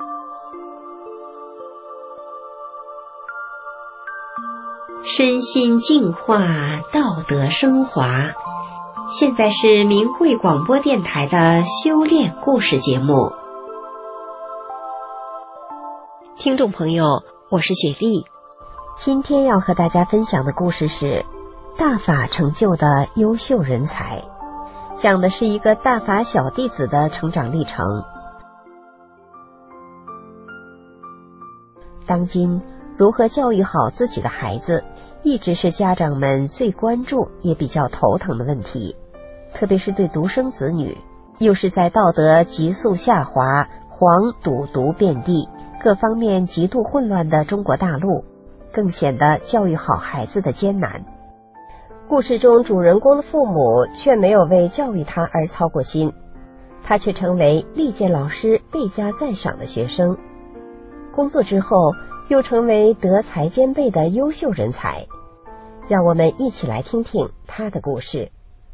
身心净化，道德升华。现在是明慧广播电台的修炼故事节目。听众朋友，我是雪莉。今天要和大家分享的故事是大法成就的优秀人才，讲的是一个大法小弟子的成长历程。当今如何教育好自己的孩子，一直是家长们最关注也比较头疼的问题，特别是对独生子女，又是在道德急速下滑、黄赌毒遍地、各方面极度混乱的中国大陆，更显得教育好孩子的艰难。故事中主人公的父母却没有为教育他而操过心，他却成为历届老师倍加赞赏的学生，工作之后又成为德才兼备的优秀人才。让我们一起来听听他的故事。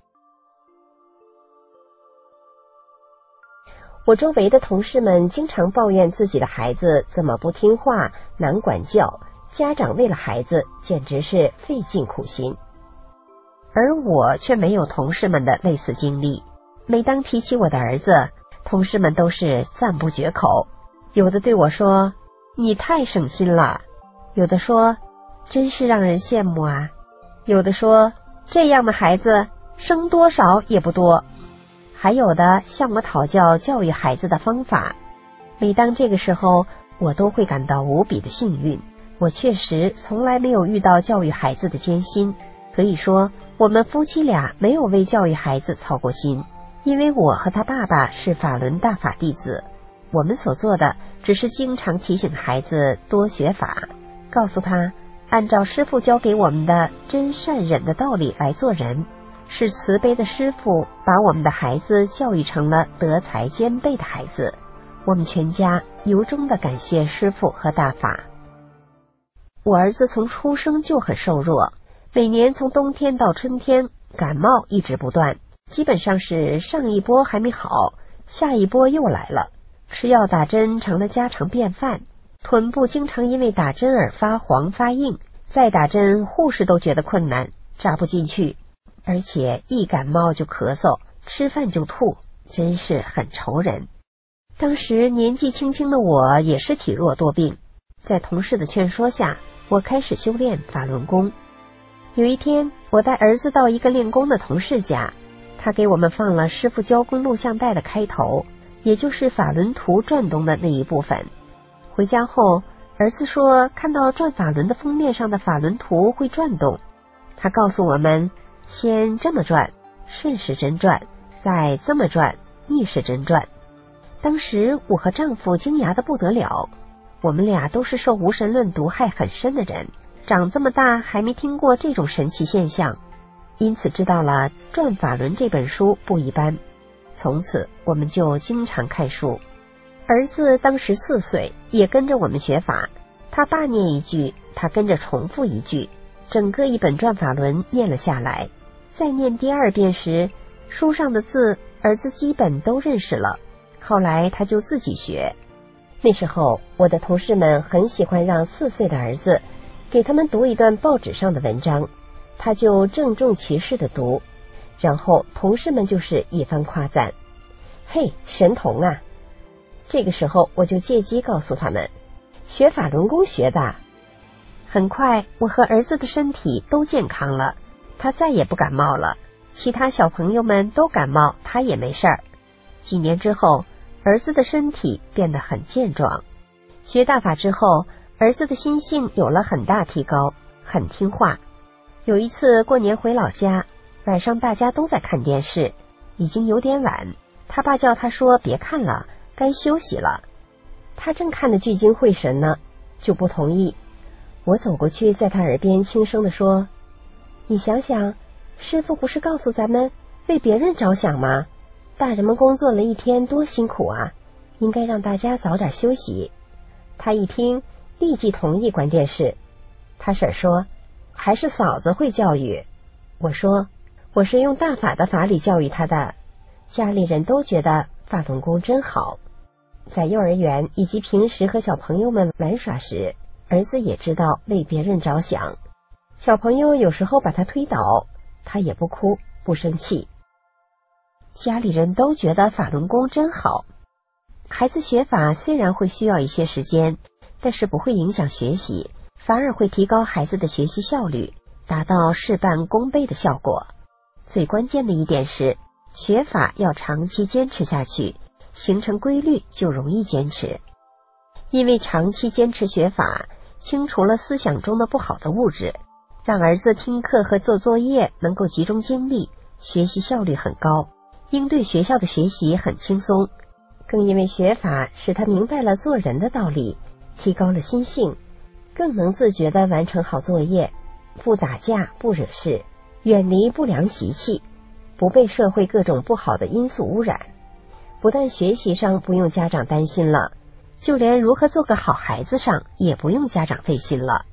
我周围的同事们经常抱怨自己的孩子怎么不听话、难管教，家长为了孩子简直是费尽苦心。而我却没有同事们的类似经历，每当提起我的儿子，同事们都是赞不绝口，有的对我说：“你太省心了。”有的说：“真是让人羡慕啊。”有的说：“这样的孩子生多少也不多。”还有的向我讨教教育孩子的方法。每当这个时候，我都会感到无比的幸运。我确实从来没有遇到教育孩子的艰辛，可以说我们夫妻俩没有为教育孩子操过心，因为我和他爸爸是法轮大法弟子，我们所做的只是经常提醒孩子多学法，告诉他按照师父教给我们的真善忍的道理来做人，是慈悲的师父把我们的孩子教育成了德才兼备的孩子。我们全家由衷地感谢师父和大法。我儿子从出生就很瘦弱，每年从冬天到春天感冒一直不断，基本上是上一波还没好，下一波又来了，吃药打针成了家常便饭，臀部经常因为打针而发黄发硬，再打针护士都觉得困难，扎不进去，而且一感冒就咳嗽，吃饭就吐，真是很愁人。当时年纪轻轻的我也是体弱多病，在同事的劝说下，我开始修炼法轮功。有一天，我带儿子到一个练功的同事家，他给我们放了师父教功录像带的开头，也就是法轮图转动的那一部分。回家后，儿子说看到转法轮的封面上的法轮图会转动，他告诉我们，先这么转，顺时针转，再这么转，逆时针转。当时我和丈夫惊讶得不得了，我们俩都是受无神论毒害很深的人，长这么大还没听过这种神奇现象，因此知道了《转法轮》这本书不一般。从此我们就经常看书。儿子当时4岁，也跟着我们学法，他爸念一句，他跟着重复一句，整个一本《转法轮》念了下来。再念第2遍时，书上的字儿子基本都认识了，后来他就自己学。那时候我的同事们很喜欢让4岁的儿子给他们读一段报纸上的文章，他就郑重其事地读，然后同事们就是一番夸赞：“嘿，神童啊！”这个时候我就借机告诉他们，学法轮功学的。很快我和儿子的身体都健康了，他再也不感冒了，其他小朋友们都感冒，他也没事儿。几年之后，儿子的身体变得很健壮。学大法之后，儿子的心性有了很大提高，很听话。有一次过年回老家，晚上大家都在看电视，已经有点晚，他爸叫他说别看了，该休息了。他正看得聚精会神呢，就不同意。我走过去在他耳边轻声地说：“你想想，师父不是告诉咱们为别人着想吗？大人们工作了一天多辛苦啊，应该让大家早点休息。”他一听立即同意关电视。他婶说：“还是嫂子会教育。”我说：“我是用大法的法理教育他的。”家里人都觉得法轮功真好。 在幼儿园以及平时和小朋友们玩耍时，儿子也知道为别人着想。小朋友有时候把他推倒，他也不哭不生气。家里人都觉得法轮功真好。孩子学法虽然会需要一些时间，但是不会影响学习，反而会提高孩子的学习效率，达到事半功倍的效果。最关键的一点是，学法要长期坚持下去，形成规律就容易坚持。因为长期坚持学法，清除了思想中的不好的物质，让儿子听课和做作业能够集中精力，学习效率很高，应对学校的学习很轻松。更因为学法使他明白了做人的道理，提高了心性，更能自觉地完成好作业，不打架不惹事，远离不良习气，不被社会各种不好的因素污染。不但学习上不用家长担心了，就连如何做个好孩子上也不用家长费心了。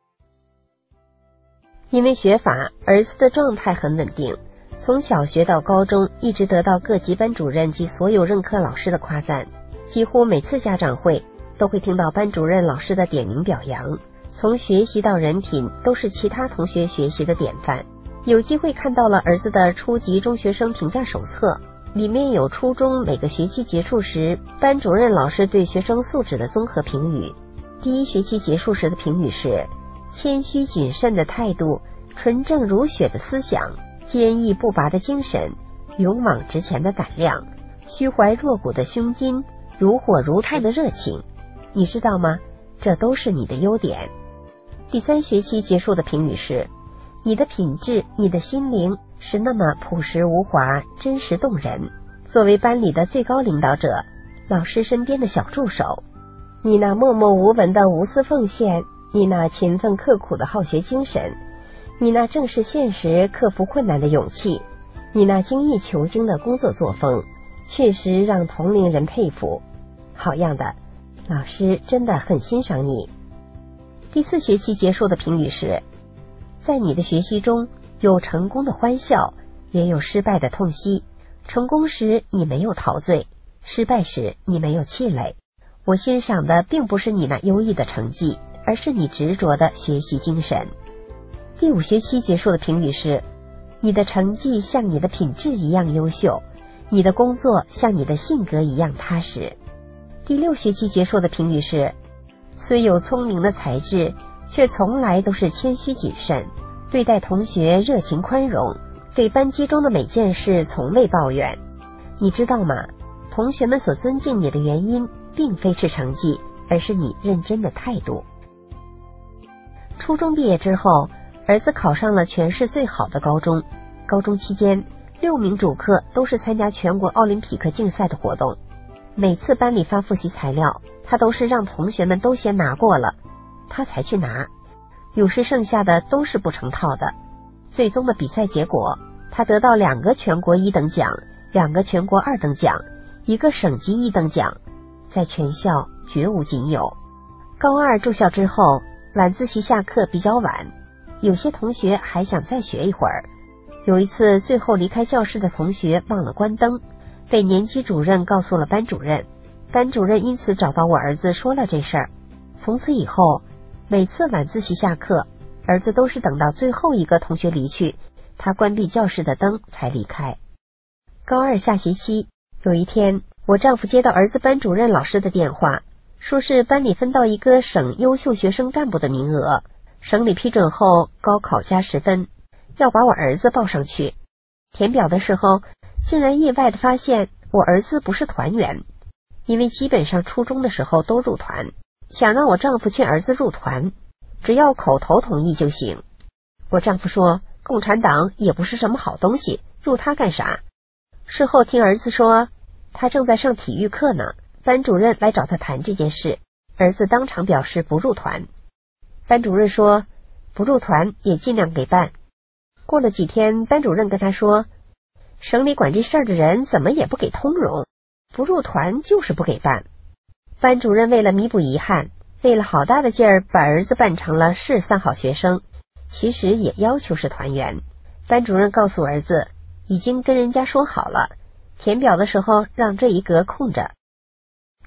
因为学法，儿子的状态很稳定，从小学到高中一直得到各级班主任及所有任课老师的夸赞，几乎每次家长会都会听到班主任老师的点名表扬，从学习到人品都是其他同学学习的典范。有机会看到了儿子的初级中学生评价手册，里面有初中每个学期结束时班主任老师对学生素质的综合评语。第一学期结束时的评语是：谦虚谨慎的态度，纯正如雪的思想，坚毅不拔的精神，勇往直前的胆量，虚怀若谷的胸襟，如火如炭的热情。你知道吗？这都是你的优点。第三学期结束的评语是：你的品质，你的心灵是那么朴实无华，真实动人。作为班里的最高领导者，老师身边的小助手，你那默默无闻的无私奉献，你那勤奋刻苦的好学精神，你那正视现实克服困难的勇气，你那精益求精的工作作风，确实让同龄人佩服。好样的，老师真的很欣赏你。第四学期结束的评语是：在你的学习中有成功的欢笑，也有失败的痛惜。成功时你没有陶醉，失败时你没有气馁。我欣赏的并不是你那优异的成绩，而是你执着的学习精神。第五学期结束的评语是：你的成绩像你的品质一样优秀，你的工作像你的性格一样踏实。第六学期结束的评语是：虽有聪明的才智，却从来都是谦虚谨慎，对待同学热情宽容，对班级中的每件事从未抱怨。你知道吗？同学们所尊敬你的原因并非是成绩，而是你认真的态度。初中毕业之后，儿子考上了全市最好的高中。高中期间，6名主课都是参加全国奥林匹克竞赛的活动。每次班里发复习材料，他都是让同学们都先拿过了，他才去拿。有时剩下的都是不成套的。最终的比赛结果，他得到2个全国1等奖，2个全国2等奖，1个省级1等奖，在全校绝无仅有。高2住校之后，晚自习下课比较晚，有些同学还想再学一会儿。有一次，最后离开教室的同学忘了关灯，被年级主任告诉了班主任。班主任因此找到我儿子说了这事儿。从此以后，每次晚自习下课，儿子都是等到最后一个同学离去，他关闭教室的灯才离开。高2下学期，有一天，我丈夫接到儿子班主任老师的电话，说是班里分到一个省优秀学生干部的名额，省里批准后高考加10分，要把我儿子报上去。填表的时候，竟然意外地发现我儿子不是团员，因为基本上初中的时候都入团，想让我丈夫劝儿子入团，只要口头同意就行。我丈夫说，共产党也不是什么好东西，入他干啥？事后听儿子说，他正在上体育课呢，班主任来找他谈这件事，儿子当场表示不入团。班主任说，不入团也尽量给办。过了几天，班主任跟他说，省里管这事儿的人怎么也不给通融，不入团就是不给办。班主任为了弥补遗憾，费了好大的劲儿把儿子办成了市3好学生，其实也要求是团员。班主任告诉儿子，已经跟人家说好了，填表的时候让这一格空着。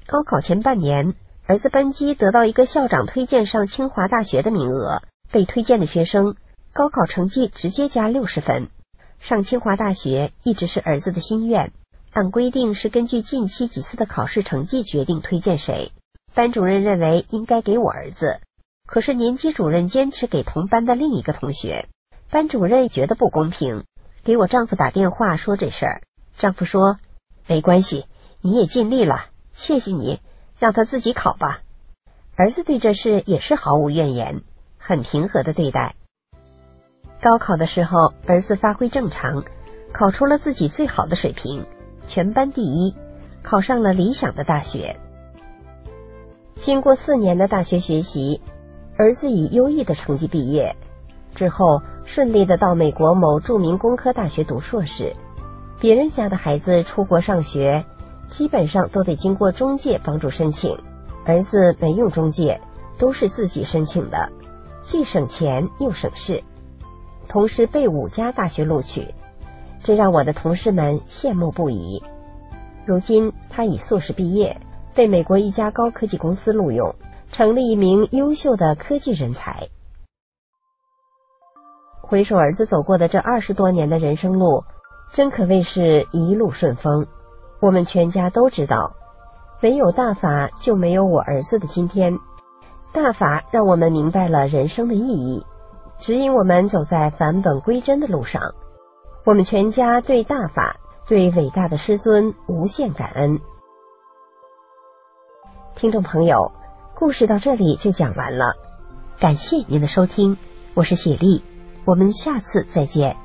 高考前半年，儿子班级得到一个校长推荐上清华大学的名额，被推荐的学生高考成绩直接加60分。上清华大学一直是儿子的心愿，按规定是根据近期几次的考试成绩决定推荐谁。班主任认为应该给我儿子，可是年级主任坚持给同班的另一个同学。班主任觉得不公平，给我丈夫打电话说这事儿。丈夫说，没关系，你也尽力了，谢谢你，让他自己考吧。儿子对这事也是毫无怨言，很平和的对待。高考的时候，儿子发挥正常，考出了自己最好的水平，全班第一，考上了理想的大学。经过4年的大学学习，儿子以优异的成绩毕业，之后顺利的到美国某著名工科大学读硕士。别人家的孩子出国上学，基本上都得经过中介帮助申请，儿子没用中介，都是自己申请的，既省钱又省事，同时被5家大学录取，这让我的同事们羡慕不已。如今他已硕士毕业，被美国一家高科技公司录用，成了一名优秀的科技人才。回首儿子走过的这20多年的人生路，真可谓是一路顺风。我们全家都知道，没有大法就没有我儿子的今天。大法让我们明白了人生的意义，指引我们走在返本归真的路上。我们全家对大法，对伟大的师尊无限感恩。听众朋友，故事到这里就讲完了，感谢您的收听，我是雪莉，我们下次再见。